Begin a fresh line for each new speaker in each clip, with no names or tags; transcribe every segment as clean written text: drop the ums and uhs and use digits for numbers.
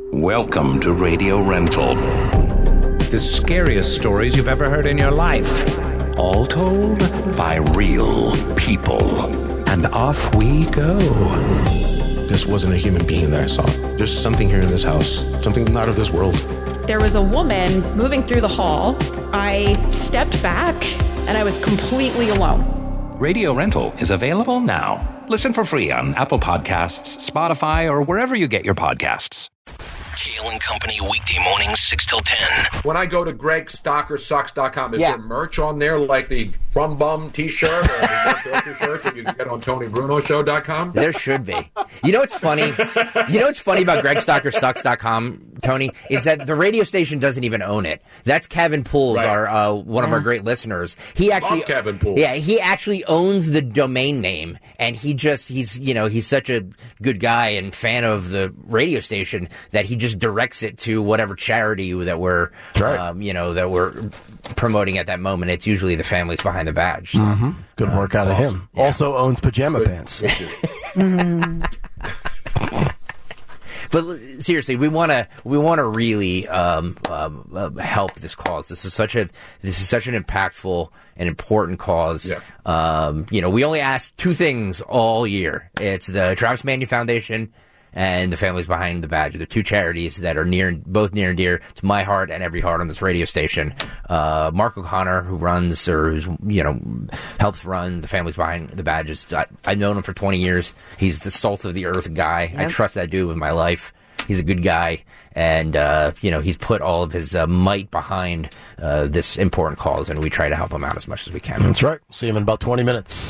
Welcome to Radio Rental. The scariest stories you've ever heard in your life. All told by real people. And off we go.
This wasn't a human being that I saw. There's something here in this house. Something not of this world.
There was a woman moving through the hall. I stepped back and I was completely alone.
Radio Rental is available now. Listen for free on Apple Podcasts, Spotify, or wherever you get your podcasts.
Kale and Company weekday mornings 6 till 10.
When I go to GregStockerSucks.com, is there merch on there like the From Bum t-shirt or the No Filter shirts that you can get on TonyBrunoShow.com?
There should be. You know what's funny? About GregStockerSucks.com, Tony, is that the radio station doesn't even own it. That's Kevin Pools, our one of our great listeners. He actually,
love Kevin Pools.
Yeah, he actually owns the domain name, and he's such a good guy and fan of the radio station that he just directs it to whatever charity that we're, that we're promoting at that moment. It's usually the families behind the badge. So.
Mm-hmm. Good work out of him. Yeah. Also owns pajama pants.
But seriously, we want to really help this cause. This is such an impactful and important cause. Yeah. We only ask two things all year. It's the Travis Manion Foundation and the Families Behind the Badge. They're two charities that are both near and dear to my heart and every heart on this radio station. Mark O'Connor, who helps run the Families Behind the Badge, I've known him for 20 years. He's the salt of the earth guy. Yep. I trust that dude with my life. He's a good guy, and he's put all of his might behind this important cause, and we try to help him out as much as we can.
That's right. See him in about 20 minutes.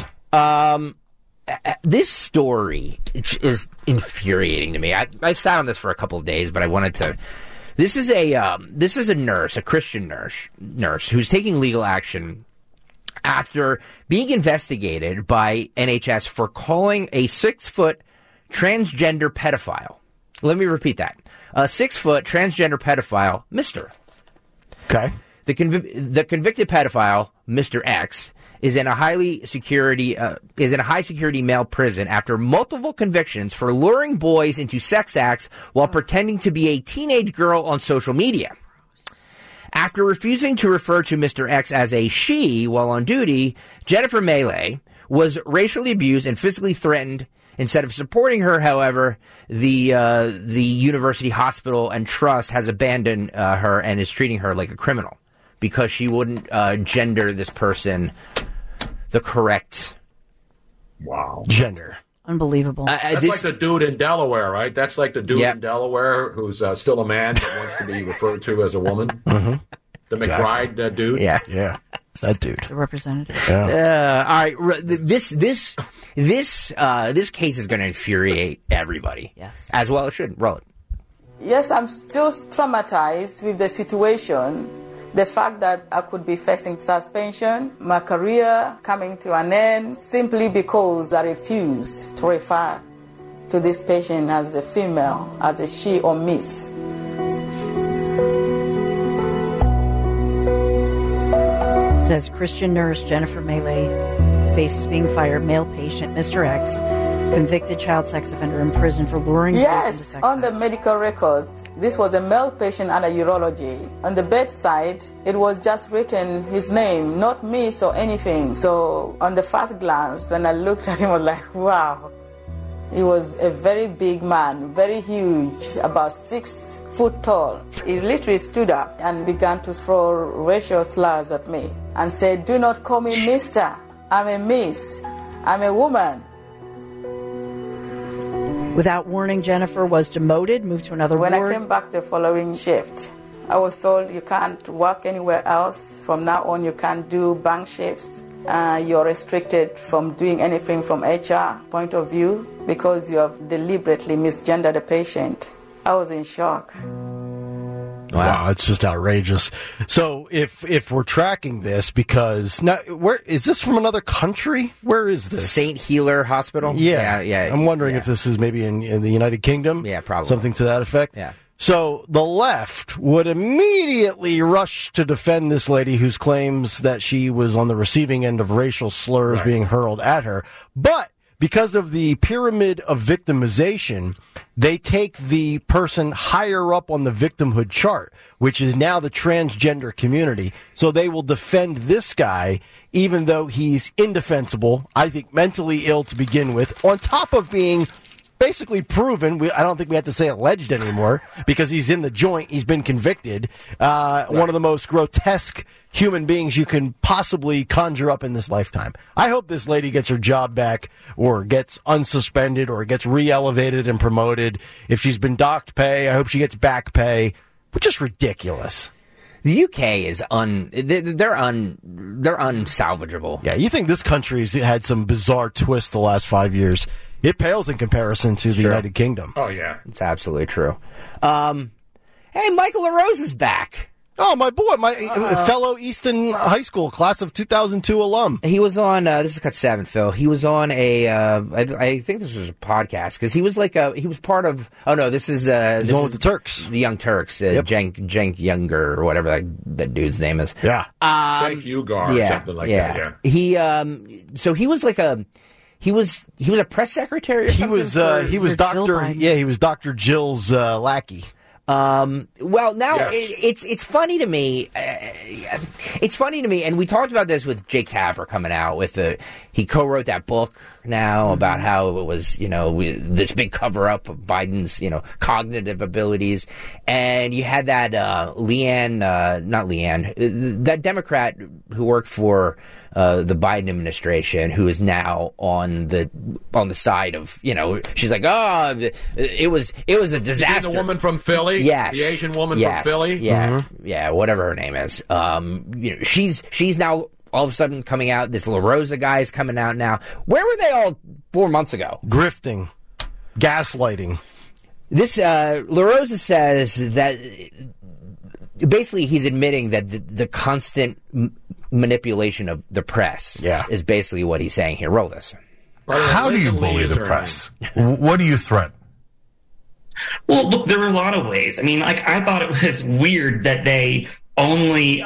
This story is infuriating to me. I've sat on this for a couple of days, but I wanted to. This is a nurse, a Christian nurse who's taking legal action after being investigated by NHS for calling a 6-foot transgender pedophile. Let me repeat that: a 6-foot transgender pedophile, Mr.
Okay.
The convicted pedophile, Mr. X, is in a high security male prison after multiple convictions for luring boys into sex acts while pretending to be a teenage girl on social media. After refusing to refer to Mr. X as a she while on duty, Jennifer Melee was racially abused and physically threatened. Instead of supporting her, however, the University Hospital and Trust has abandoned her and is treating her like a criminal because she wouldn't gender this person the correct
gender.
Unbelievable.
That's like the dude in Delaware, right? That's like the dude in Delaware who's still a man but wants to be referred to as a woman. Mm-hmm. The McBride dude.
Yeah.
That dude.
The representative.
Yeah. All right. This case is going to infuriate everybody.
Yes.
As well it should. Roll it.
Yes, I'm still traumatized with the situation. The fact that I could be facing suspension, my career coming to an end, simply because I refused to refer to this patient as a female, as a she or miss.
Says Christian nurse Jennifer Melee faces being fired. Male patient Mr. X, convicted child sex offender in prison for luring boys into sex
on the
acts.
medical record, this was a male patient under urology. On the bedside, it was just written his name, not miss or anything. So on the first glance, when I looked at him, I was like, wow. He was a very big man, very huge, about 6 foot tall. He literally stood up and began to throw racial slurs at me and said, "Do not call me mister. I'm a miss. I'm a woman."
Without warning, Jennifer was demoted, moved to another ward.
When I came back the following shift, I was told you can't work anywhere else. From now on, you can't do bank shifts. You're restricted from doing anything from HR point of view because you have deliberately misgendered a patient. I was in shock.
Wow, it's just outrageous. So if we're tracking this, because now, where is this from? Another country? Where is this?
St. Healer Hospital?
Yeah. I'm wondering
yeah.
if this is maybe in the United Kingdom.
Yeah, probably.
Something to that effect.
Yeah.
So the left would immediately rush to defend this lady whose claims that she was on the receiving end of racial slurs being hurled at her. But because of the pyramid of victimization, they take the person higher up on the victimhood chart, which is now the transgender community. So they will defend this guy, even though he's indefensible, I think mentally ill to begin with, on top of being basically proven. I don't think we have to say alleged anymore because he's in the joint. He's been convicted. One of the most grotesque human beings you can possibly conjure up in this lifetime. I hope this lady gets her job back or gets unsuspended or gets re-elevated and promoted. If she's been docked pay, I hope she gets back pay. But just ridiculous.
The UK is they're unsalvageable.
Yeah, you think this country's had some bizarre twists the last 5 years. It pales in comparison to the United Kingdom.
Oh, yeah.
It's absolutely true. Hey, Michael LaRose is back.
Oh, my boy, my fellow Easton High School, class of 2002 alum.
He was on, this is Cut 7, Phil. He was on I think this was a podcast, because he was he was part of, this is...
He's on with the Turks.
The Young Turks, Cenk Younger, or whatever that dude's name is.
Yeah.
Cenk Uygur, or something like that, yeah.
So he was he was a press secretary or something?
He was Dr. Jill's lackey.
Well, now it's funny to me. It's funny to me, and we talked about this with Jake Tapper coming out with he co-wrote that book now about how it was, this big cover up of Biden's, cognitive abilities, and you had that not Leanne, that Democrat who worked for the Biden administration, who is now on the side of, she's like, it was a disaster.
The woman from Philly,
yes,
the Asian woman from Philly,
yeah, whatever her name is. She's now all of a sudden coming out. This La Rosa guy is coming out now. Where were they all 4 months ago?
Grifting, gaslighting.
This La Rosa says that basically he's admitting that the constant manipulation of the press is basically what he's saying here. Roll this.
How do you bully the press? What do you threaten?
Well, look, there were a lot of ways. I mean, I thought it was weird that they only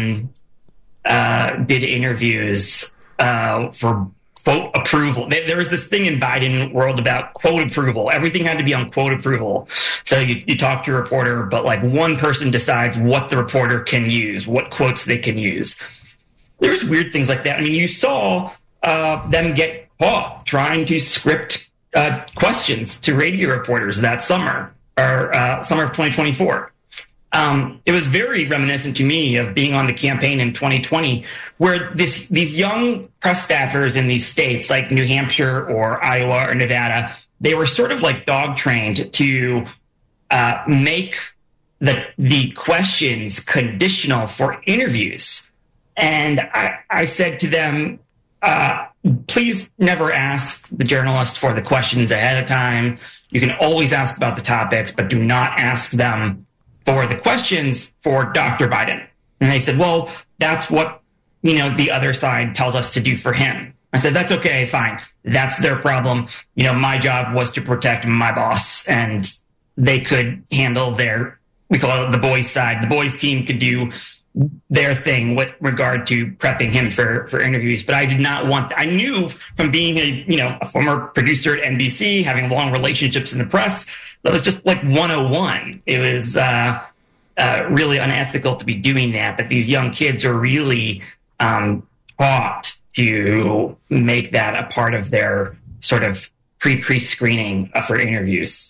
did interviews for quote approval. There was this thing in Biden world about quote approval. Everything had to be on quote approval. So you talk to a reporter, but one person decides what the reporter can use, what quotes they can use. There's weird things like that. I mean, you saw them get caught trying to script questions to radio reporters that summer, or summer of 2024. It was very reminiscent to me of being on the campaign in 2020, where these young press staffers in these states like New Hampshire or Iowa or Nevada, they were sort of like dog trained to make the questions conditional for interviews. And I said to them, please never ask the journalist for the questions ahead of time. You can always ask about the topics, but do not ask them for the questions for Dr. Biden. And they said, well, that's what, the other side tells us to do for him. I said, that's okay, fine. That's their problem. My job was to protect my boss, and they could handle we call it the boys' side. The boys' team could do their thing with regard to prepping him for interviews. But I did not want, I knew from being a former producer at NBC, having long relationships in the press, that was just 101. It was really unethical to be doing that. But these young kids are really taught to make that a part of their sort of pre-screening for interviews.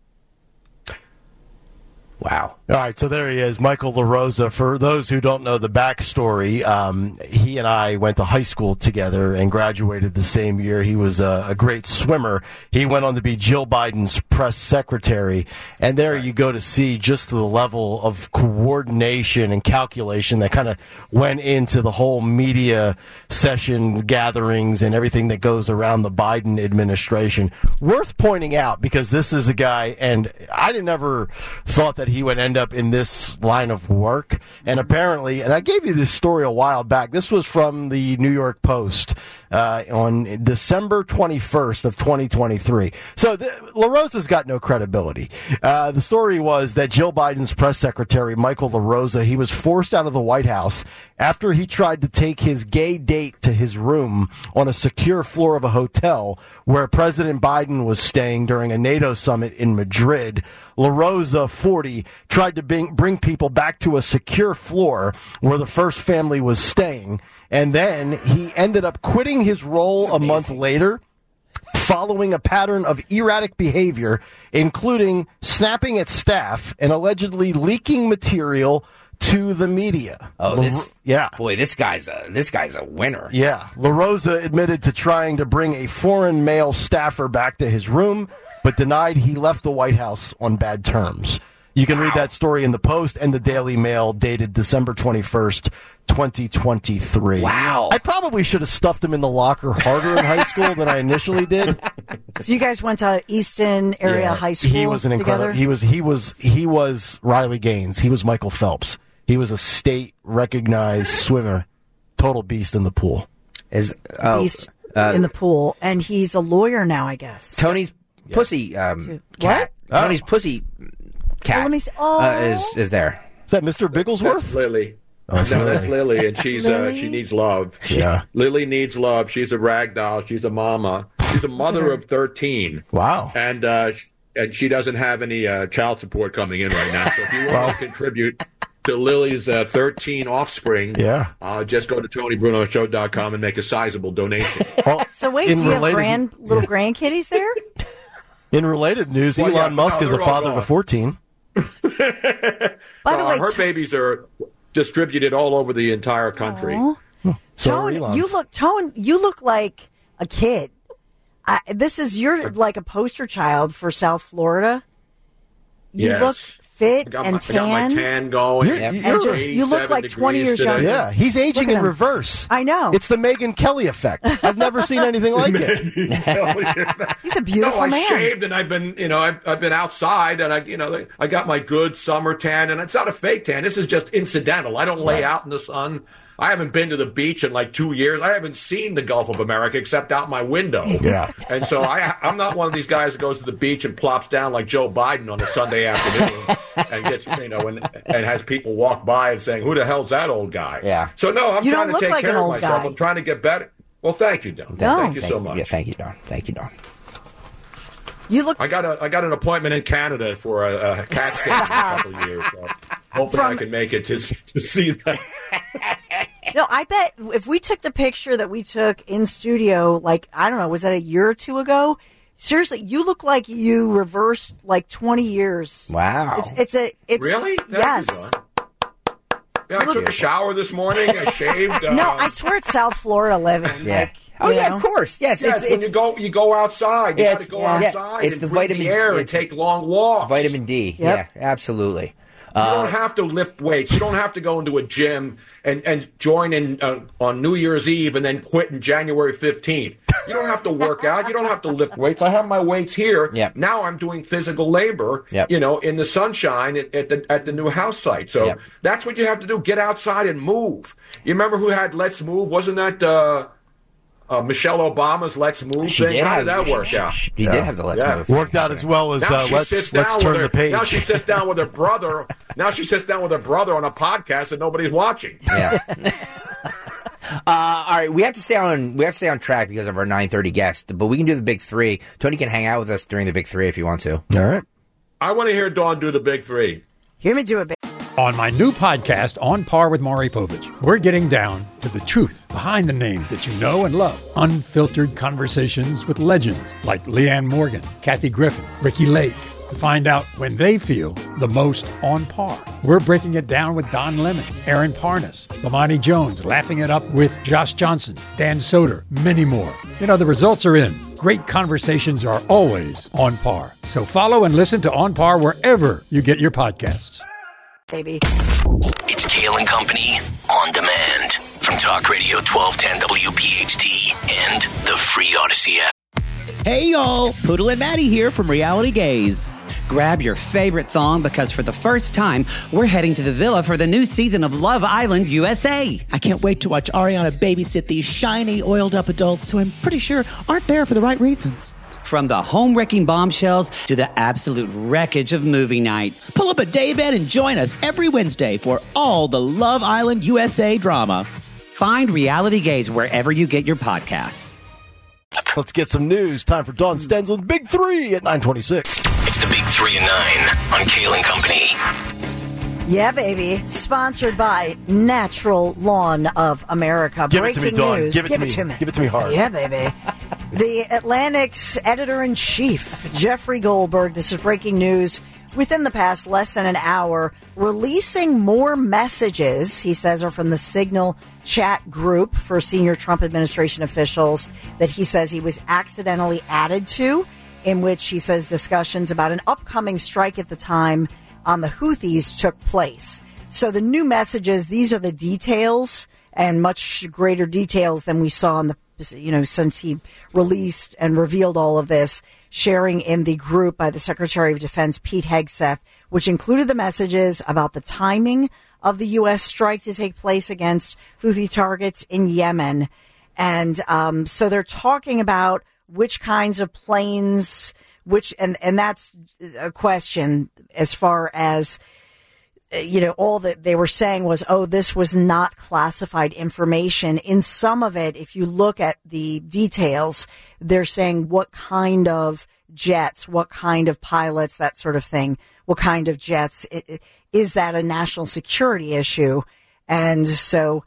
Wow.
All right, so there he is, Michael LaRosa. For those who don't know the backstory, he and I went to high school together and graduated the same year. He was a great swimmer. He went on to be Jill Biden's press secretary. And there you go to see just the level of coordination and calculation that kind of went into the whole media session gatherings and everything that goes around the Biden administration. Worth pointing out, because this is a guy, and I never thought that he would end up in this line of work. And apparently, and I gave you this story a while back, this was from the New York Post. on December 21st of 2023. So La Rosa's got no credibility. The story was that Jill Biden's press secretary, Michael La Rosa, he was forced out of the White House after he tried to take his gay date to his room on a secure floor of a hotel where President Biden was staying during a NATO summit in Madrid. La Rosa, 40, tried to bring people back to a secure floor where the first family was staying, and then he ended up quitting his role a month later following a pattern of erratic behavior, including snapping at staff and allegedly leaking material to the media.
This guy's a winner.
Yeah. La Rosa admitted to trying to bring a foreign male staffer back to his room, but denied he left the White House on bad terms. You can read that story in the Post and the Daily Mail, dated December 21st, 2023.
Wow.
I probably should have stuffed him in the locker harder in high school than I initially did.
So you guys went to Easton area high school
He was an incredible. He was Riley Gaines. He was Michael Phelps. He was a state recognized swimmer, total beast in the pool.
Beast in the pool, and he's a lawyer now, I guess.
Tony's pussy cat.
What?
Tony's pussy cat
Let me see.
is there.
Is that Mr. Bigglesworth?
That's Lily.
Oh,
No, that's Lily, and she's she needs love.
Yeah.
Lily needs love. She's a rag doll. She's a mama. She's a mother of 13.
Wow.
And she doesn't have any child support coming in right now. So if you want to contribute to Lily's 13 offspring, just go to TonyBrunoShow.com and make a sizable donation.
So wait, do you have little grandkitties there?
In related news, Elon Musk is a father to 14.
By the way,
her babies are distributed all over the entire country.
Tone, you look like a kid. You're like a poster child for South Florida. You look fit and tan.
I got my tan going.
You look like 20 years younger.
Yeah, he's aging in reverse.
I know.
It's the Megyn Kelly effect. I've never seen anything like it.
He's a beautiful
I
man.
shaved and I've been outside and I got my good summer tan, and it's not a fake tan. This is just incidental. I don't lay out in the sun. I haven't been to the beach in like 2 years. I haven't seen the Gulf of America except out my window.
Yeah.
And so I'm not one of these guys who goes to the beach and plops down like Joe Biden on a Sunday afternoon and gets, and has people walk by and saying, "Who the hell's that old guy?"
Yeah.
So no, I'm trying to take care of myself.
Guy.
I'm trying to get better. Well, thank you, Don. Thank you so much.
Yeah, thank you, Don. Thank you, Don.
You look.
I got an appointment in Canada for a CAT scan in a couple of years. So hoping I can make it to see that.
No, I bet if we took the picture that we took in studio, like, I don't know, was that a year or two ago? Seriously, you look like you reversed like 20 years.
Wow.
It's
really?
Yes.
Yeah, I took a shower this morning. I shaved.
No, I swear it's South Florida living.
Yeah.
Like,
of course. Yes.
It's when you go outside. You got to go outside.
It's
and
the
breathe
vitamin
the air and take long walks.
Vitamin D.
Yep.
Yeah, absolutely.
You don't have to lift weights. You don't have to go into a gym and join in on New Year's Eve and then quit on January 15th. You don't have to work out. You don't have to lift weights. I have my weights here.
Yep.
Now I'm doing physical labor, in the sunshine at the new house site. So that's what you have to do. Get outside and move. You remember who had Let's Move? Wasn't that Michelle Obama's Let's Move thing? How did that work out?
She did have the Let's Move.
Worked out as well as let's turn the page.
Now she sits down with her brother. Now she sits down with her brother on a podcast that nobody's watching.
Yeah. All right, we have to stay on track because of our 9:30 guest, but we can do the big three. Tony can hang out with us during the big three if you want to.
All right.
I want to hear Dawn do the big three.
Hear me do it.
On my new podcast, On Par with Maury Povich, we're getting down to the truth behind the names that you know and love. Unfiltered conversations with legends like Leanne Morgan, Kathy Griffin, Ricky Lake, to find out when they feel the most on par. We're breaking it down with Don Lemon, Aaron Parnas, Lamani Jones, laughing it up with Josh Johnson, Dan Soder, many more. The results are in. Great conversations are always on par. So follow and listen to On Par wherever you get your podcasts.
Baby.
It's Kale and Company on demand from Talk Radio 1210 WPHT and the free Odyssey app.
Hey y'all, Poodle and Maddie here from Reality Gaze. Grab your favorite thong because for the first time, we're heading to the villa for the new season of Love Island USA.
I can't wait to watch Ariana babysit these shiny, oiled-up adults who I'm pretty sure aren't there for the right reasons.
From the home-wrecking bombshells to the absolute wreckage of movie night.
Pull up a daybed and join us every Wednesday for all the Love Island USA drama.
Find Reality Gaze wherever you get your podcasts.
Let's get some news. Time for Dawn Stenzel's Big 3 at 9:26.
It's the Big 3 and 9 on Kale and Company.
Yeah, baby. Sponsored by Natural Lawn of America.
Give it to me, Dawn.
News.
Give it to me. Give it to me hard.
Yeah, baby. The Atlantic's editor-in-chief, Jeffrey Goldberg, this is breaking news, within the past less than an hour, releasing more messages, he says, are from the Signal chat group for senior Trump administration officials that he says he was accidentally added to, in which he says discussions about an upcoming strike at the time on the Houthis took place. So the new messages, these are the details, and much greater details than we saw in the, since he released and revealed all of this, sharing in the group by the Secretary of Defense, Pete Hegseth, which included the messages about the timing of the U.S. strike to take place against Houthi targets in Yemen. And so they're talking about which kinds of planes, and that's a question as far as, all that they were saying was, this was not classified information. In some of it, if you look at the details, they're saying what kind of jets, what kind of pilots, that sort of thing, what kind of jets. Is that a national security issue? And so,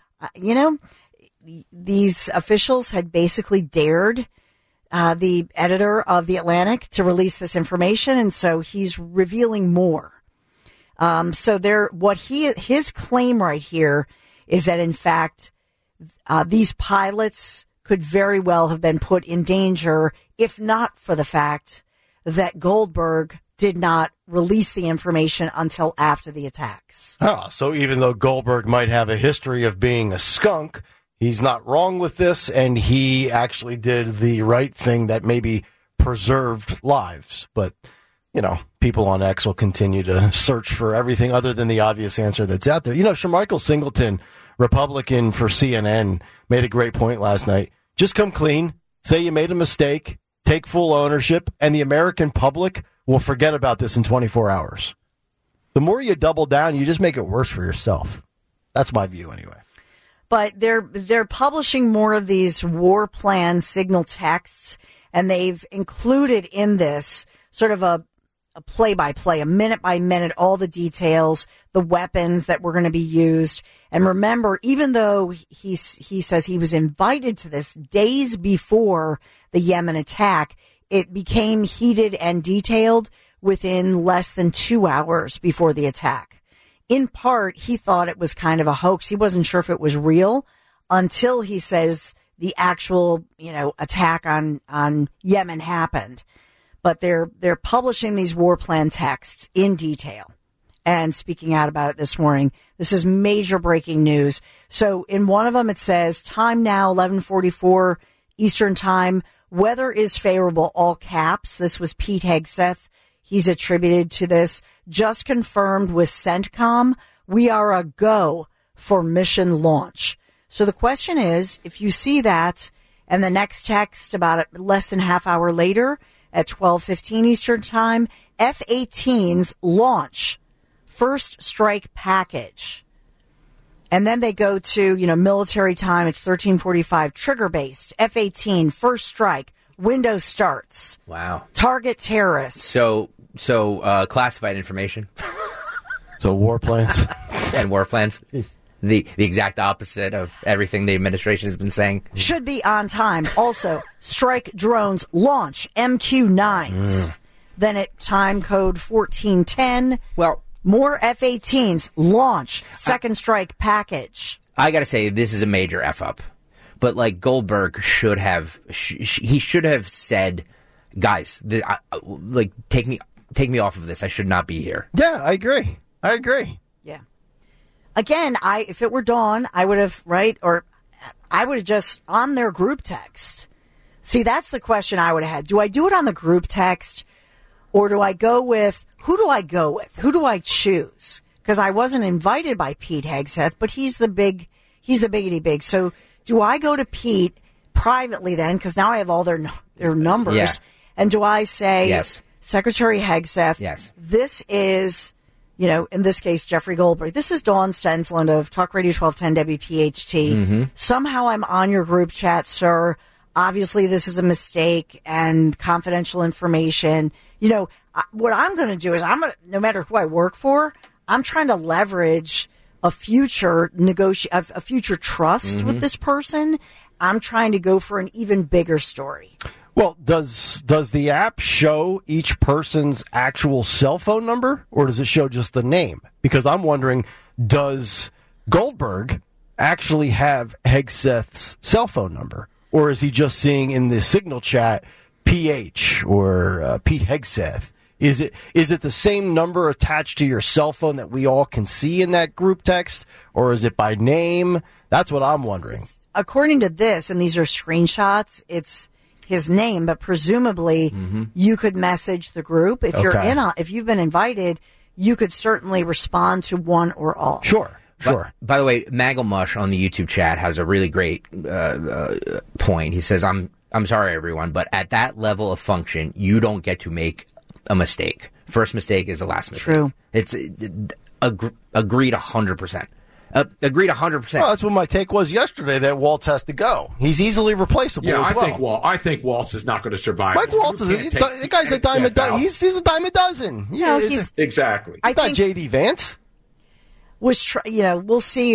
these officials had basically dared the editor of The Atlantic to release this information, and so he's revealing more. So his claim right here is that in fact, these pilots could very well have been put in danger if not for the fact that Goldberg did not release the information until after the attacks.
So even though Goldberg might have a history of being a skunk, he's not wrong with this, and he actually did the right thing that maybe preserved lives. But people on X will continue to search for everything other than the obvious answer that's out there. Shermichael Singleton, Republican for CNN, made a great point last night. Just come clean, say you made a mistake, take full ownership, and the American public will forget about this in 24 hours. The more you double down, you just make it worse for yourself. That's my view anyway.
But they're publishing more of these war plan signal texts, and they've included in this sort of a play-by-play, a minute-by-minute, all the details, the weapons that were going to be used. And remember, even though he says he was invited to this days before the Yemen attack, it became heated and detailed within less than 2 hours before the attack. In part, he thought it was kind of a hoax. He wasn't sure if it was real until he says the actual, attack on Yemen happened. But they're publishing these war plan texts in detail and speaking out about it this morning. This is major breaking news. So in one of them, it says, time now, 11:44 Eastern time. Weather is favorable, all caps. This was Pete Hegseth. He's attributed to this. Just confirmed with CENTCOM. We are a go for mission launch. So the question is, if you see that, and the next text about less than half hour later, at 12:15 Eastern time, F-18s launch first strike package. And then they go to, military time. It's 13:45, trigger-based, F-18, first strike, window starts.
Wow.
Target terrorists.
So classified information.
So war plans.
And war plans. The exact opposite of everything the administration has been saying.
Should be on time. Also, strike drones launch MQ-9s. Then at time code 1410.
Well,
more F-18s launch second strike package.
I got to say, this is a major F up. But Goldberg should have, he should have said, guys, take me off of this. I should not be here.
Yeah, I agree.
Yeah. Again, if it were Dawn, I would have, or I would have just on their group text. See, that's the question I would have had. Do I do it on the group text, or do I go with who do I go with? Who do I choose? Because I wasn't invited by Pete Hegseth, but he's the biggity big. So do I go to Pete privately then? Because now I have all their numbers.
Yeah.
And do I say,
yes,
Secretary Hegseth,
yes,
this is, in this case, Jeffrey Goldberg. This is Dawn Stensland of Talk Radio 1210 WPHT.
Mm-hmm.
Somehow I'm on your group chat, sir. Obviously, this is a mistake and confidential information. What I'm going to do is no matter who I work for, I'm trying to leverage a future a future trust with this person. I'm trying to go for an even bigger story.
Well, does the app show each person's actual cell phone number, or does it show just the name? Because I'm wondering, does Goldberg actually have Hegseth's cell phone number, or is he just seeing in the signal chat PH or Pete Hegseth? Is it the same number attached to your cell phone that we all can see in that group text, or is it by name? That's what I'm wondering.
According to this, and these are screenshots, it's his name, but presumably you could message the group. If you're if you've been invited, you could certainly respond to one or all.
Sure.
By the way, Magglemush on the YouTube chat has a really great point. He says, I'm sorry, everyone, but at that level of function, you don't get to make a mistake. First mistake is the last mistake.
True.
It's agreed 100%. Agreed 100%.
Well, that's what my take was yesterday, that Waltz has to go. He's easily replaceable.
Yeah,
as
I think Waltz is not going to survive.
Mike Waltz the guy's a dime a dozen. He's a dime a dozen.
Yeah, he's
exactly.
I thought J.D. Vance
we'll see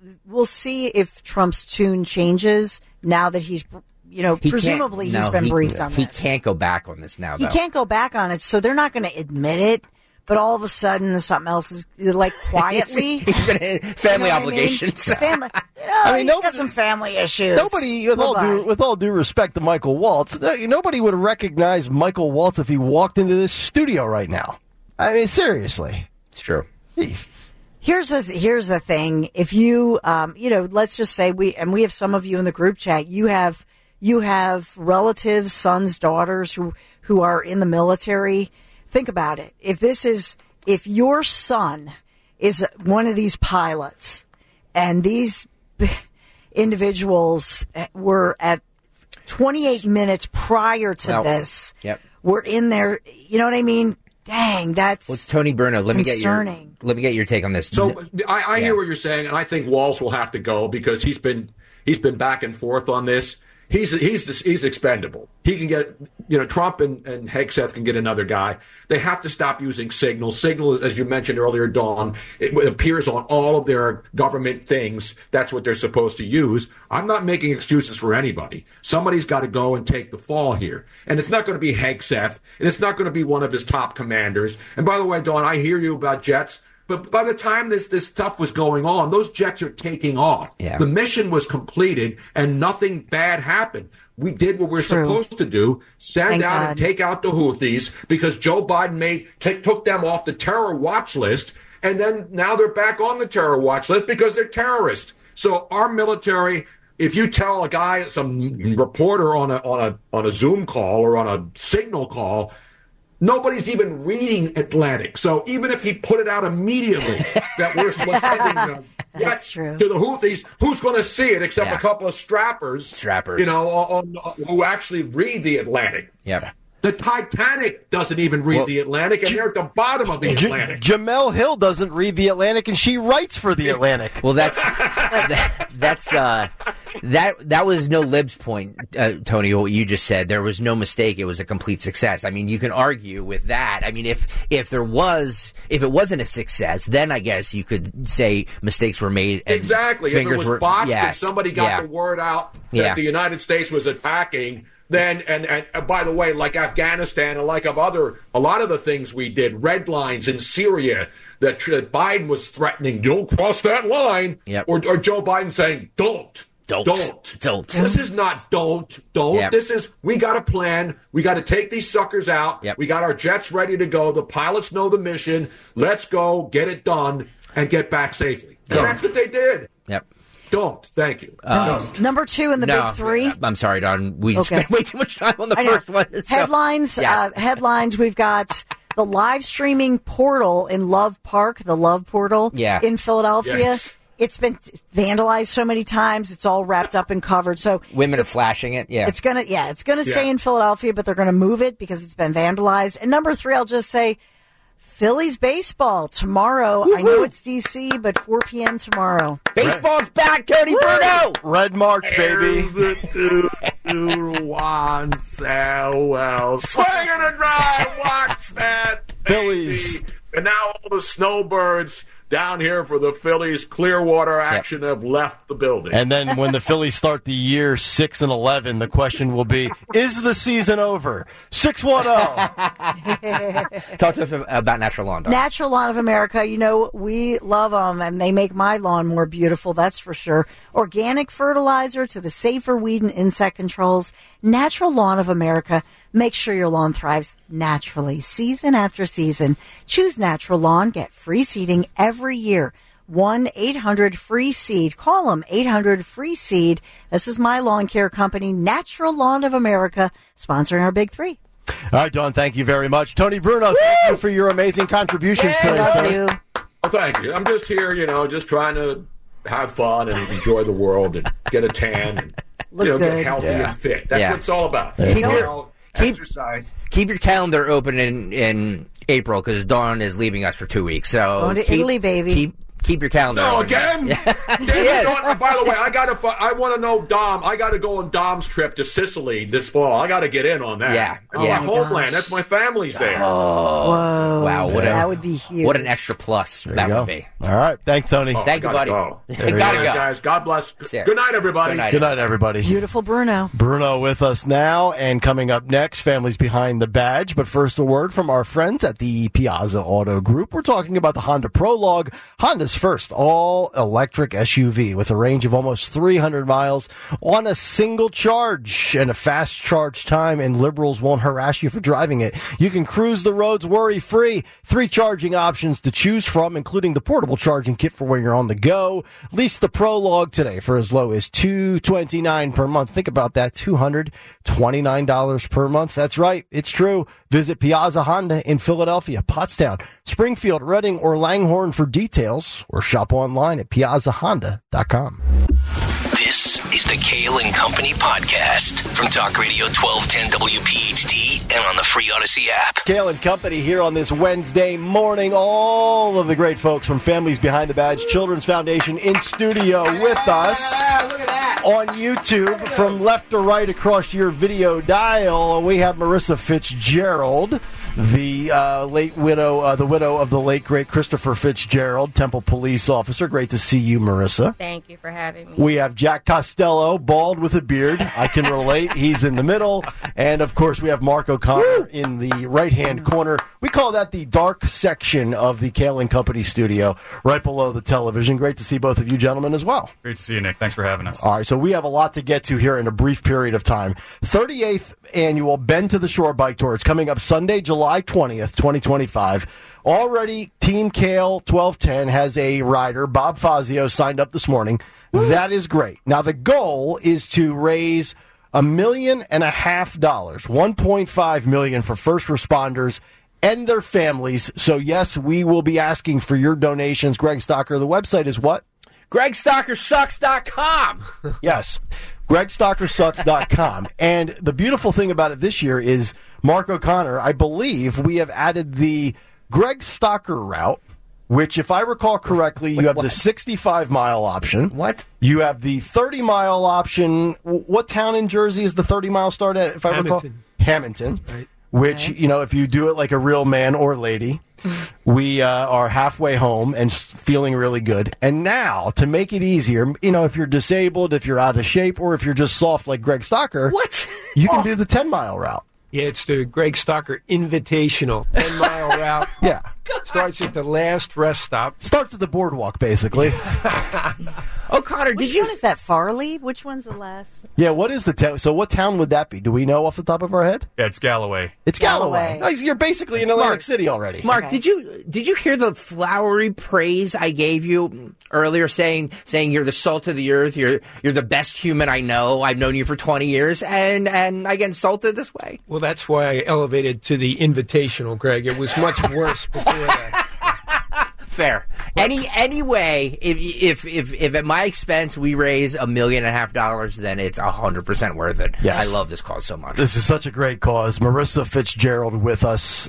if Trump's tune changes now that he's presumably he's been briefed on this.
He can't go back on this now, though.
He can't go back on it, so they're not going to admit it. But all of a sudden, something else is like quietly.
Family obligations.
Family. He's got some family issues.
Nobody, with all due respect to Michael Waltz, nobody would recognize Michael Waltz if he walked into this studio right now. I mean, seriously.
It's true.
Jesus.
Here's the thing. If you, let's just say we have some of you in the group chat. You have relatives, sons, daughters who are in the military. Think about it. If your son is one of these pilots and these individuals were at 28 minutes prior to this, were in there, you know what I mean? Dang, that's
Tony Bruno, let
concerning.
Let me get your take on this.
So I hear what you're saying, and I think Walz will have to go because he's been back and forth on this. He's expendable. He can get, Trump and Hegseth can get another guy. They have to stop using Signal. Signal, as you mentioned earlier, Dawn, it appears on all of their government things. That's what they're supposed to use. I'm not making excuses for anybody. Somebody's got to go and take the fall here. And it's not going to be Hegseth, and it's not going to be one of his top commanders. And by the way, Dawn, I hear you about jets. But by the time this stuff was going on, those jets are taking off. Yeah. The mission was completed, and nothing bad happened. We did what we're supposed to do, send out and take out the Houthis, because Joe Biden took them off the terror watch list, and then now they're back on the terror watch list because they're terrorists. So our military, if you tell a guy, some reporter on a Zoom call or on a Signal call, nobody's even reading Atlantic. So even if he put it out immediately that we're sending jets to the Houthis, who's going to see it except a couple of strappers, who actually read the Atlantic?
Yeah.
The Titanic doesn't even read the Atlantic, and they're at the bottom of the Atlantic.
Jamel Hill doesn't read the Atlantic, and she writes for the Atlantic.
Well, that was no lib's point, Tony. What you just said, there was no mistake. It was a complete success. I mean, you can argue with that. I mean, if it wasn't a success, then I guess you could say mistakes were made. And
exactly. If it was botched and somebody got the word out that the United States was attacking. Then, and by the way, like Afghanistan and like a lot of the things we did, red lines in Syria that Biden was threatening, don't cross that line, or Joe Biden saying, don't. This is not don't. Yep. This is, we got a plan. We got to take these suckers out. Yep. We got our jets ready to go. The pilots know the mission. Let's go, get it done, and get back safely. And that's what they did.
Yep.
Don't. Thank you.
Number two in the big three.
I'm sorry, Don. We spent way too much time on the first one.
So. Headlines. Headlines. We've got the live streaming portal in Love Park, the Love Portal in Philadelphia.
Yes.
It's been vandalized so many times. It's all wrapped up and covered. So
women are flashing it. Yeah,
it's gonna stay in Philadelphia, but they're gonna move it because it's been vandalized. And number 3, I'll just say, Phillies baseball tomorrow. Woo-hoo. I know it's DC, but 4 p.m. tomorrow.
Baseball's back, Tony Bruno.
Red March, baby.
Here's the 2-1 Selwell. Swing and a drive. Watch that.
Phillies.
And now all the snowbirds down here for the Phillies Clearwater action have left the building.
And then when the Phillies start the year 6-11, the question will be, is the season over? 6-1-0.
Talk to us about Natural Lawn.
Natural Lawn of America. You know, we love them, and they make my lawn more beautiful, that's for sure. Organic fertilizer to the safer weed and insect controls. Natural Lawn of America. Make sure your lawn thrives naturally, season after season. Choose Natural Lawn. Get free seeding every year. 1-800-FREE-SEED. Call them, 800-FREE-SEED. This is my lawn care company, Natural Lawn of America, sponsoring our Big 3.
All right, Dawn, thank you very much. Tony Bruno, thank you for your amazing contributions today, sir.
Well, thank you. I'm just here, just trying to have fun and enjoy the world and get a tan and get healthy and fit. That's what it's all about. Exercise.
Keep your calendar open in April because Dawn is leaving us for 2 weeks. So
going to Italy, baby.
Keep your calendar open.
Again? Yes. By the way, I want to know Dom. I got to go on Dom's trip to Sicily this fall. I got to get in on that.
Yeah.
That's my homeland. That's my family's there.
Oh.
Whoa.
Wow.
That would be huge.
What an extra plus that would be.
All right. Thanks, Tony.
Thank you, buddy.
Gotta
go,
guys. God bless. Good night, everybody.
Good night, everybody.
Beautiful Bruno.
Bruno with us now, and coming up next, Families Behind the Badge. But first, a word from our friends at the Piazza Auto Group. We're talking about the Honda Prologue, Honda's first all-electric SUV with a range of almost 300 miles on a single charge and a fast charge time, and liberals won't harass you for driving it. You can cruise the roads worry-free. 3 charging options to choose from, including the portable charging kit for when you're on the go. Lease the Prologue today for as low as $229 per month. Think about that, $229 per month. That's right, it's true. Visit Piazza Honda in Philadelphia, Pottstown, Springfield, Reading, or Langhorne for details, or shop online at piazzahonda.com.
This is the Kale and Company podcast from Talk Radio 1210 WPHT and on the free Odyssey app.
Kale and Company here on this Wednesday morning. All of the great folks from Families Behind the Badge Children's Foundation in studio with us.
Look at that.
On YouTube, from left to right across your video dial, we have Marissa Fitzgerald, the late widow, the widow of the late great Christopher Fitzgerald, Temple police officer. Great to see you, Marissa.
Thank you for having me.
We have Jack Costello, bald with a beard. I can relate. He's in the middle. And, of course, we have Mark O'Connor in the right-hand corner. We call that the dark section of the Kale and Company studio, right below the television. Great to see both of you gentlemen as well.
Great to see you, Nick. Thanks for having us.
All right, so we have a lot to get to here in a brief period of time. 38th annual Bend to the Shore Bike Tour. It's coming up Sunday, July 20th, 2025. Already, Team Kale 1210 has a rider, Bob Fazio, signed up this morning. That is great. Now, the goal is to raise $1.5 million, $1.5 million for first responders and their families. So, yes, we will be asking for your donations. Greg Stocker, the website is what?
GregStockerSucks.com.
Yes, GregStockerSucks.com. And the beautiful thing about it this year is, Mark O'Connor, I believe we have added the Greg Stocker route, which, if I recall correctly, you have the 65-mile option.
What?
You have the 30-mile option. What town in Jersey is the 30-mile start at, if I recall? Hamilton.
Right.
Which, you know, if you do it like a real man or lady, we are halfway home and feeling really good. And now, to make it easier, you know, if you're disabled, if you're out of shape, or if you're just soft like Greg Stocker, you can do the 10-mile route.
Yeah, it's the Greg Stocker Invitational 10-mile route.
Yeah.
Starts at the last rest stop.
Starts at the boardwalk, basically.
Oh, Connor,
Which one is that? Farley? Which one's the last?
Yeah, what is the town? So what town would that be? Do we know off the top of our head?
Yeah, it's Galloway.
It's Galloway. Nice, you're basically in Atlantic City already.
Mark, did you hear the flowery praise I gave you earlier, saying you're the salt of the earth, you're the best human I know. I've known you for 20 years, and I get insulted this way.
Well, that's why I elevated to the invitational, Greg. It was much worse before that.
Fair. Anyway, if at my expense we raise $1.5 million, then it's 100% worth it.
Yes.
I love this cause so much.
This is such a great cause. Marissa Fitzgerald with us.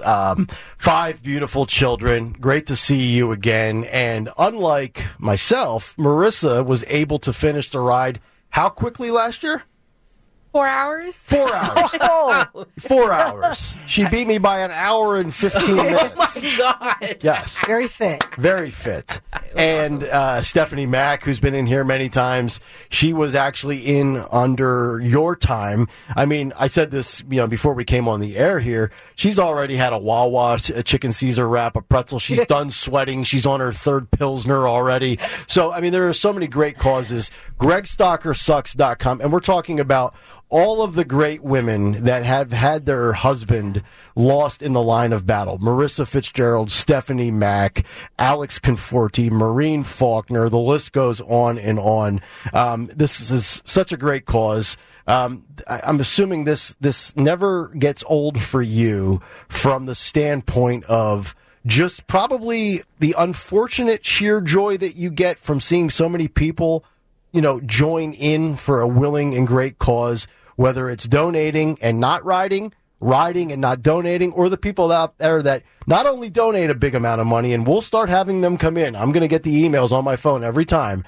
5 beautiful children. Great to see you again. And unlike myself, Marissa was able to finish the ride how quickly last year?
4 hours?
4 hours. 4 hours. She beat me by an hour and 15 minutes.
Oh, my God.
Yes.
Very fit.
Very fit. And Stephanie Mack, who's been in here many times, she was actually in under your time. I mean, I said this, before we came on the air here. She's already had a Wawa, a chicken Caesar wrap, a pretzel. She's done sweating. She's on her 3rd Pilsner already. So, I mean, there are so many great causes. GregStockerSucks.com. And we're talking about all of the great women that have had their husband lost in the line of battle. Marissa Fitzgerald, Stephanie Mack, Alex Conforti, Maureen Faulkner. The list goes on and on. This is such a great cause. I'm assuming this never gets old for you from the standpoint of just probably the unfortunate sheer joy that you get from seeing so many people, join in for a willing and great cause, whether it's donating and not riding and not donating, or the people out there that not only donate a big amount of money, and we'll start having them come in. I'm going to get the emails on my phone every time,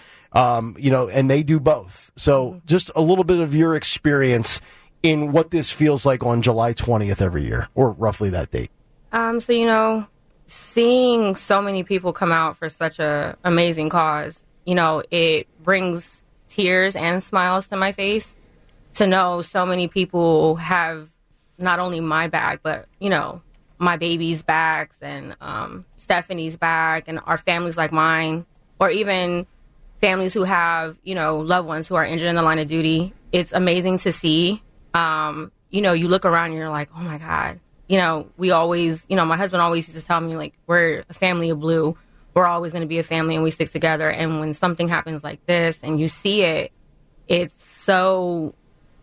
and they do both. So just a little bit of your experience in what this feels like on July 20th every year, or roughly that date.
Seeing so many people come out for such a amazing cause, it brings tears and smiles to my face to know so many people have not only my back, but, my baby's backs and Stephanie's back and our families like mine, or even families who have, loved ones who are injured in the line of duty. It's amazing to see. You look around and you're like, oh, my God. We always, my husband always used to tell me, like, we're a family of blue. We're always going to be a family and we stick together. And when something happens like this and you see it, it's so...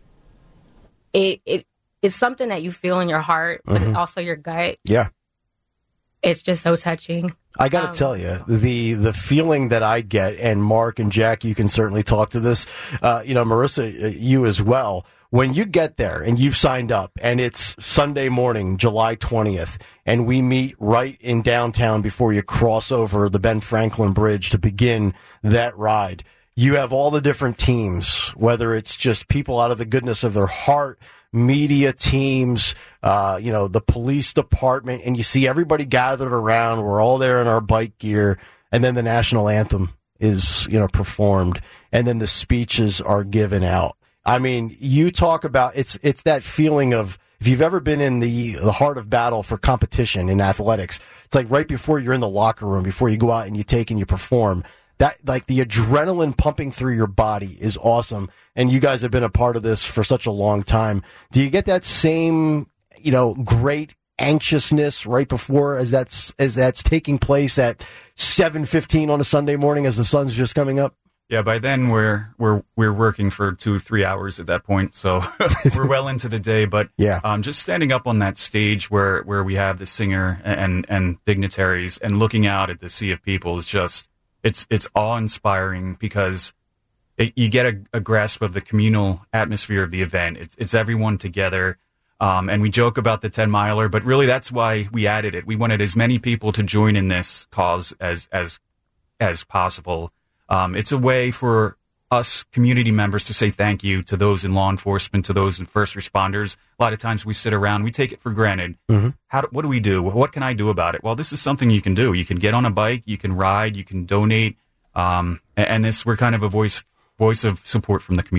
It's something that you feel in your heart, but also your gut.
Yeah.
It's just so touching.
I got to tell you, the feeling that I get, and Mark and Jack, you can certainly talk to this, Marissa, you as well. When you get there and you've signed up and it's Sunday morning, July 20th, and we meet right in downtown before you cross over the Ben Franklin Bridge to begin that ride, you have all the different teams, whether it's just people out of the goodness of their heart, media teams, the police department, and you see everybody gathered around. We're all there in our bike gear, and then the national anthem is, performed, and then the speeches are given out. I mean, you talk about it's that feeling of, if you've ever been in the heart of battle for competition in athletics, it's like right before you're in the locker room, before you go out and you take and you perform. That, like, the adrenaline pumping through your body is awesome. And you guys have been a part of this for such a long time. Do you get that same, great anxiousness right before as that's taking place at 7:15 on a Sunday morning as the sun's just coming up?
Yeah, by then we're working for 2 or 3 hours at that point, so we're well into the day. But just standing up on that stage where we have the singer and dignitaries and looking out at the sea of people is just, it's awe-inspiring, because you get a grasp of the communal atmosphere of the event. It's everyone together, and we joke about the 10-miler, but really that's why we added it. We wanted as many people to join in this cause as possible. It's a way for us community members to say thank you to those in law enforcement, to those in first responders. A lot of times we sit around, we take it for granted. What do we do? What can I do about it? Well, this is something you can do. You can get on a bike, you can ride, you can donate, and we're kind of a voice of support from the community.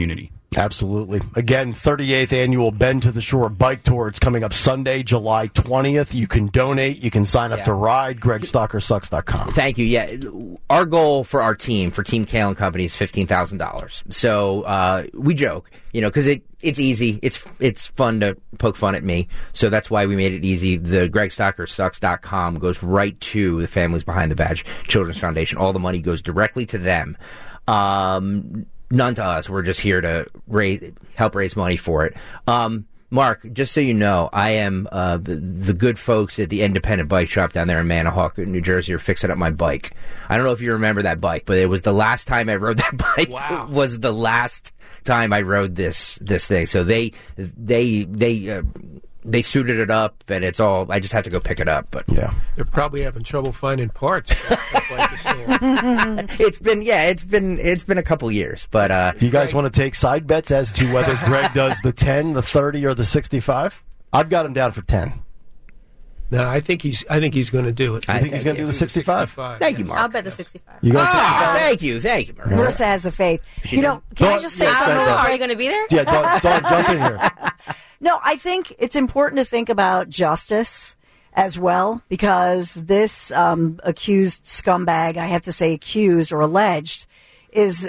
Absolutely. Again, 38th annual Bend to the Shore Bike Tour. It's coming up Sunday, July 20th. You can donate. You can sign up to ride. GregStalkerSucks.com.
Thank you. Yeah, our goal for our team, for Team Kale and Company, is $15,000. So we joke, because it's easy. It's fun to poke fun at me. So that's why we made it easy. The GregStalkerSucks.com goes right to the Families Behind the Badge Children's Foundation. All the money goes directly to them. None to us. We're just here to help raise money for it. Mark, just so you know, I am the good folks at the Independent Bike Shop down there in Manahawk, New Jersey, are fixing up my bike. I don't know if you remember that bike, but it was the last time I rode that bike. Wow. It was the last time I rode this thing. So they suited it up, and it's all. I just have to go pick it up. But
yeah, they're probably having trouble finding parts.
It's been a couple years, but
you guys want to take side bets as to whether Greg does the 10, the 30, or the 65? I've got him down for 10.
No, I think he's going to do it.
I think he's going to do the 65.
Thank you, Mark.
I'll bet the 65.
You guys?
Thank you, Marissa.
Marissa has the faith. Can I just say something?
Are you going to be there?
Yeah, Dawn, jump in here.
No, I think it's important to think about justice as well, because this accused scumbag, I have to say accused or alleged, is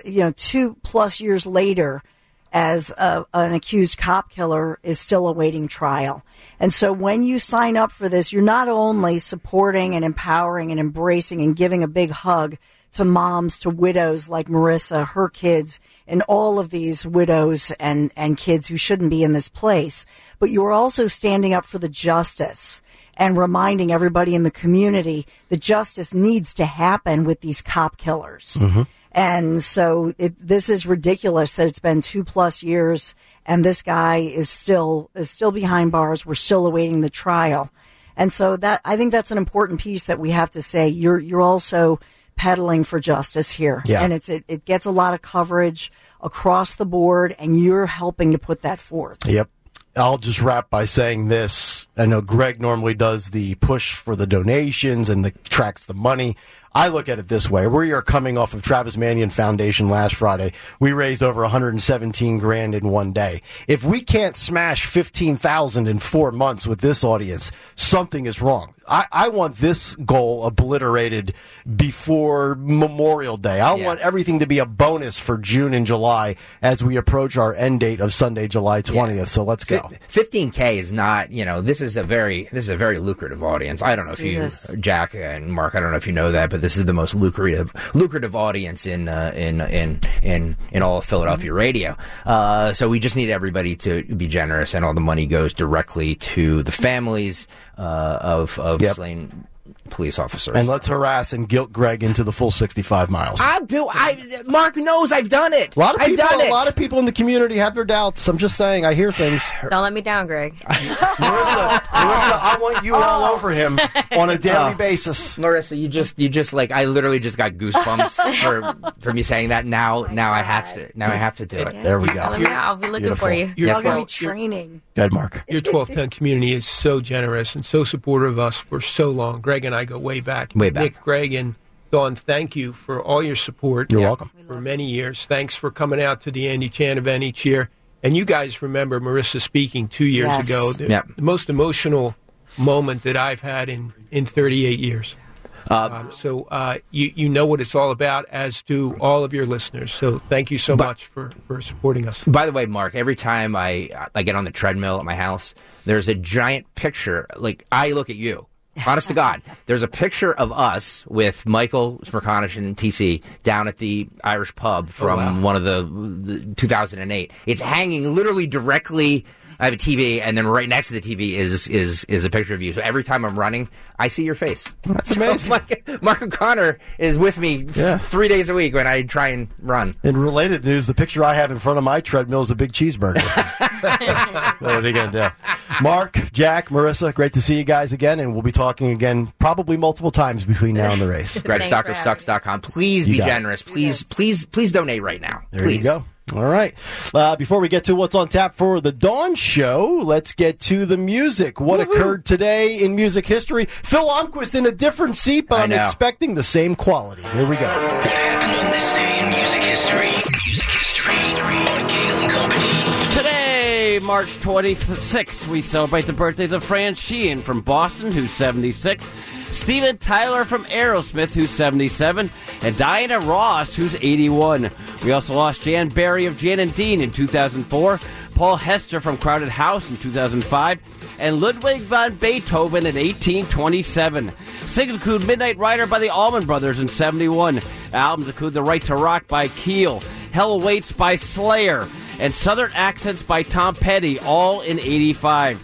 2+ years later as an accused cop killer is still awaiting trial. And so when you sign up for this, you're not only supporting and empowering and embracing and giving a big hug to moms, to widows like Marissa, her kids, and all of these widows and kids who shouldn't be in this place, but you're also standing up for the justice and reminding everybody in the community that justice needs to happen with these cop killers. Mm-hmm. And so this is ridiculous that it's been 2+ years and this guy is still behind bars. We're still awaiting the trial. And so I think that's an important piece that we have to say. You're also peddling for justice here.
Yeah.
And it gets a lot of coverage across the board, and you're helping to put that forth.
Yep. I'll just wrap by saying this. I know Greg normally does the push for the donations and tracks the money. I look at it this way. We are coming off of Travis Manion Foundation last Friday. We raised over $117,000 in one day. If we can't smash 15,000 in 4 months with this audience, something is wrong. I want this goal obliterated before Memorial Day. I want everything to be a bonus for June and July as we approach our end date of Sunday, July 20th. Yeah. So let's go.
15K is not, this is a very lucrative audience. I don't know if you, Jack and Mark, I don't know if you know that, but this is the most lucrative audience in all of Philadelphia radio. So we just need everybody to be generous, and all the money goes directly to the families of slain police officers.
And let's harass and guilt Greg into the full 65 miles.
Mark knows I've done it.
A lot of people in the community have their doubts. I'm just saying, I hear things.
Don't let me down, Greg.
Marissa, I want you all over him on a daily basis.
Marissa, you just like, I literally just got goosebumps for me saying that. Now I have to do it.
There we go.
I'll be looking for you.
You're going to be training.
Go ahead, Mark.
Your 1210 community is so generous and so supportive of us for so long. Greg and I go way back. Nick, Greg, and Dawn, thank you for all your support.
You're welcome.
For many years. Thanks for coming out to the Andy Chan event each year. And you guys remember Marissa speaking 2 years ago. The most emotional moment that I've had in 38 years. So you know what it's all about, as do all of your listeners. So thank you so much for supporting us.
By the way, Mark, every time I get on the treadmill at my house, there's a giant picture. Like, I look at you. Honest to God, there's a picture of us with Michael Smirkanish and TC down at the Irish pub from one of the 2008. It's hanging literally directly. I have a TV, and then right next to the TV is a picture of you. So every time I'm running, I see your face.
That's amazing.
Mark O'Connor is with me 3 days a week when I try and run.
In related news, the picture I have in front of my treadmill is a big cheeseburger. What are you going to do? Mark, Jack, Marissa, great to see you guys again, and we'll be talking again probably multiple times between now and the race.
GregStalkerSucks.com. Please be generous. Please donate right now.
There you go. All right. Before we get to what's on tap for the Dawn Show, let's get to the music. What occurred today in music history? Phil Almquist in a different seat, but I'm expecting the same quality. Here we go.
happened on this day in music history. Music history on Kale & Company.
Today, March 26th, we celebrate the birthdays of Fran Sheehan from Boston, who's 76, Steven Tyler from Aerosmith, who's 77, and Diana Ross, who's 81. We also lost Jan Berry of Jan and Dean in 2004, Paul Hester from Crowded House in 2005, and Ludwig van Beethoven in 1827. Singles include Midnight Rider by the Allman Brothers in 71. Albums include The Right to Rock by Keel, Hell Awaits by Slayer, and Southern Accents by Tom Petty, all in 85.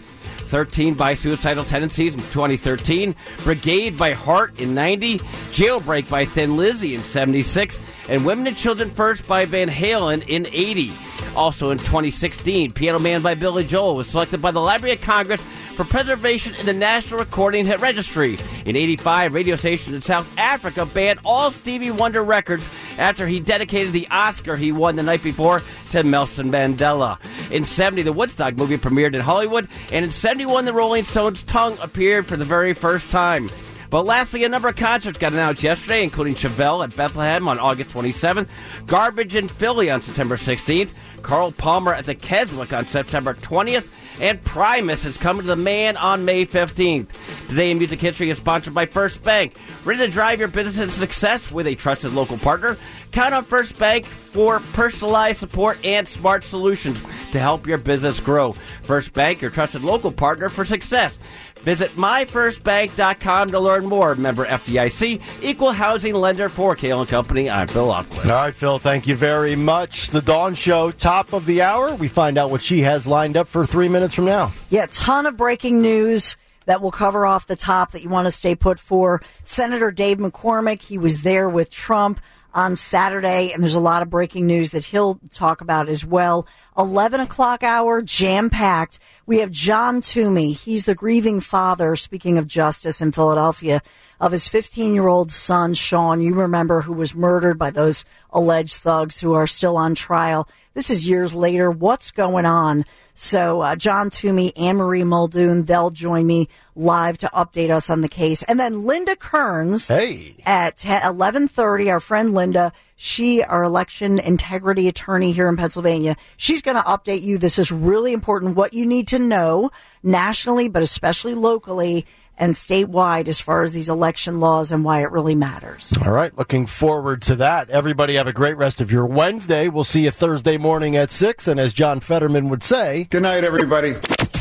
13 by Suicidal Tendencies in 2013, Brigade by Heart in 90, Jailbreak by Thin Lizzy in 76, and Women and Children First by Van Halen in 80. Also in 2016, Piano Man by Billy Joel was selected by the Library of Congress for preservation in the National Recording Registry. In 85, radio stations in South Africa banned all Stevie Wonder records after he dedicated the Oscar he won the night before to Nelson Mandela. In 70, the Woodstock movie premiered in Hollywood, and in 71, the Rolling Stones' Tongue appeared for the very first time. But lastly, a number of concerts got announced yesterday, including Chevelle at Bethlehem on August 27th, Garbage in Philly on September 16th, Carl Palmer at the Keswick on September 20th, and Primus is coming to the Man on May 15th. Today in Music History is sponsored by First Bank. Ready to drive your business to success with a trusted local partner? Count on First Bank for personalized support and smart solutions to help your business grow. First Bank, your trusted local partner for success. Visit myfirstbank.com to learn more. Member FDIC, equal housing lender for Kale & Company. I'm Phil Upquith.
All right, Phil, thank you very much. The Dawn Show, top of the hour. We find out what she has lined up for 3 minutes from now.
Yeah, ton of breaking news that we'll cover off the top that you want to stay put for. Senator Dave McCormick, he was there with Trump on Saturday, and there's a lot of breaking news that he'll talk about as well. 11 o'clock hour, jam-packed. We have John Toomey. He's the grieving father, speaking of justice in Philadelphia, of his 15-year-old son, Sean. You remember, who was murdered by those alleged thugs who are still on trial. This is years later. What's going on? So John Toomey, Anne-Marie Muldoon, they'll join me live to update us on the case. And then Linda Kearns at 11:30, our friend Linda, our election integrity attorney here in Pennsylvania. She's going to update you. This is really important, what you need to know nationally, but especially locally and statewide as far as these election laws and why it really matters.
All right, looking forward to that. Everybody have a great rest of your Wednesday. We'll see you Thursday morning at 6, and as John Fetterman would say,
good night, everybody.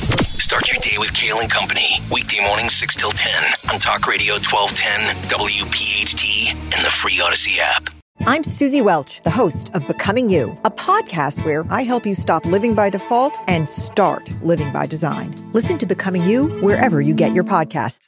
Start your day with Kale & Company. Weekday mornings 6 till 10 on Talk Radio 1210, WPHT, and the free Odyssey app.
I'm Susie Welch, the host of Becoming You, a podcast where I help you stop living by default and start living by design. Listen to Becoming You wherever you get your podcasts.